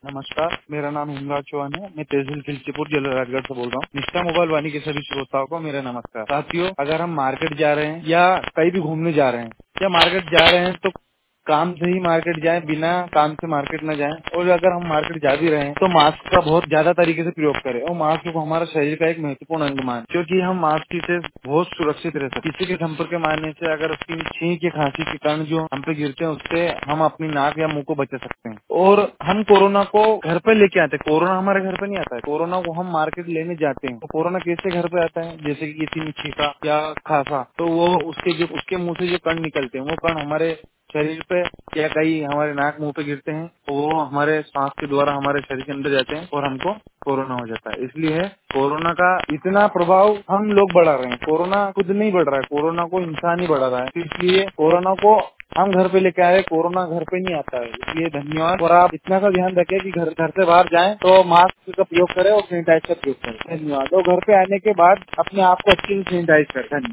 नमस्कार, मेरा नाम हिमराज चौहान है। मैं तहसील खिलचीपुर जिला राजगढ़ से बोल रहा हूँ। निष्ठा मोबाइल वाणी के सभी श्रोताओं को मेरा नमस्कार। साथियों, अगर हम मार्केट जा रहे हैं या कहीं भी घूमने जा रहे हैं या मार्केट जा रहे हैं तो काम से ही मार्केट जाएं, बिना काम से मार्केट न जाएं। और अगर हम मार्केट जा भी रहे हैं तो मास्क का बहुत ज्यादा तरीके से प्रयोग करें और मास्क को हमारा शरीर का एक महत्वपूर्ण अंग माने, क्योंकि हम मास्क से बहुत सुरक्षित रह सकते हैं। किसी के संपर्क के मारने से अगर उसकी छींक या खांसी के कारण जो हम पे गिरते हैं उससे हम अपनी नाक या मुंह को बचा सकते हैं। और हम कोरोना को घर पे लेके आते हैं। कोरोना हमारे घर पे नहीं आता है, कोरोना को हम मार्केट लेने जाते हैं। तो कोरोना कैसे घर पे आता है? जैसे कि किसी ने छींका या खांसा तो वो उसके मुंह से जो कण निकलते हैं वो कण हमारे शरीर पे या कहीं हमारे नाक मुंह पे गिरते हैं तो वो हमारे सांस के द्वारा हमारे शरीर के अंदर जाते हैं और हमको कोरोना हो जाता है। इसलिए कोरोना का इतना प्रभाव हम लोग बढ़ा रहे हैं। कोरोना खुद नहीं बढ़ रहा है, कोरोना को इंसान ही बढ़ा रहा है। इसलिए कोरोना को हम घर पे लेके आए, कोरोना घर पे नहीं आता है। इसलिए धन्यवाद। और आप इतना सा ध्यान रखें कि घर से बाहर जाएं तो मास्क का प्रयोग करें और सैनिटाइज का प्रयोग करें। धन्यवाद। और घर पे आने के बाद अपने आप को अच्छे से सैनिटाइज करें। धन्यवाद।